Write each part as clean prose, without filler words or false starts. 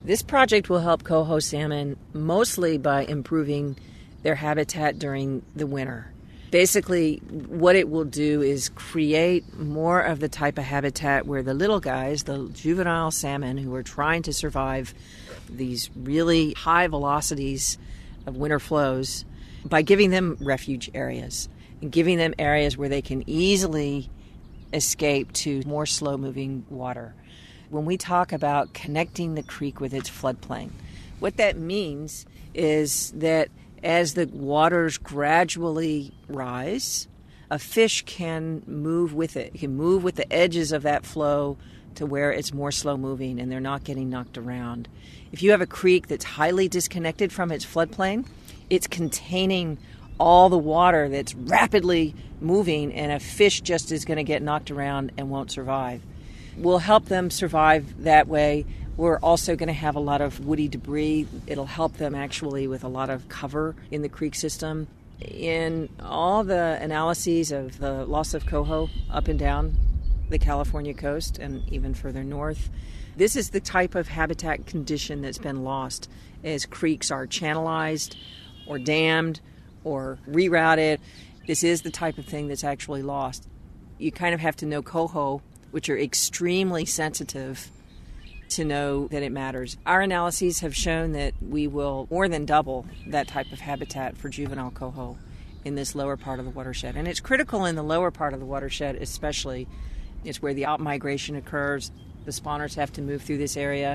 This project will help coho salmon mostly by improving their habitat during the winter. Basically, what it will do is create more of the type of habitat where the little guys, the juvenile salmon who are trying to survive these really high velocities of winter flows, by giving them refuge areas and giving them areas where they can easily escape to more slow-moving water. When we talk about connecting the creek with its floodplain, what that means is that as the waters gradually rise, a fish can move with it. It can move with the edges of that flow to where it's more slow-moving and they're not getting knocked around. If you have a creek that's highly disconnected from its floodplain, it's containing all the water that's rapidly moving, and a fish just is going to get knocked around and won't survive. We'll help them survive that way. We're also going to have a lot of woody debris. It'll help them actually with a lot of cover in the creek system. In all the analyses of the loss of coho up and down the California coast and even further north, this is the type of habitat condition that's been lost as creeks are channelized or dammed or rerouted. This is the type of thing that's actually lost. You kind of have to know coho, which are extremely sensitive, to know that it matters. Our analyses have shown that we will more than double that type of habitat for juvenile coho in this lower part of the watershed. And it's critical in the lower part of the watershed especially. It's where the outmigration occurs. The spawners have to move through this area.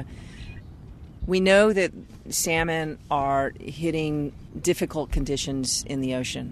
We know that salmon are hitting difficult conditions in the ocean.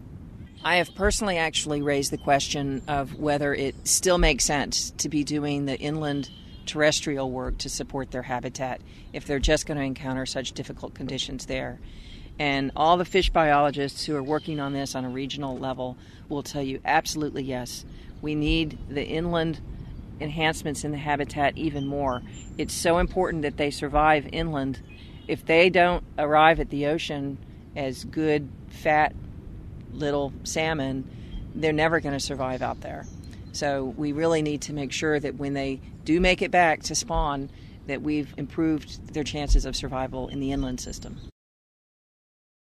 I have personally actually raised the question of whether it still makes sense to be doing the inland terrestrial work to support their habitat if they're just going to encounter such difficult conditions there. And all the fish biologists who are working on this on a regional level will tell you absolutely yes. We need the inland enhancements in the habitat even more. It's so important that they survive inland. If they don't arrive at the ocean as good, fat, little salmon, they're never going to survive out there. So we really need to make sure that when they do make it back to spawn, that we've improved their chances of survival in the inland system.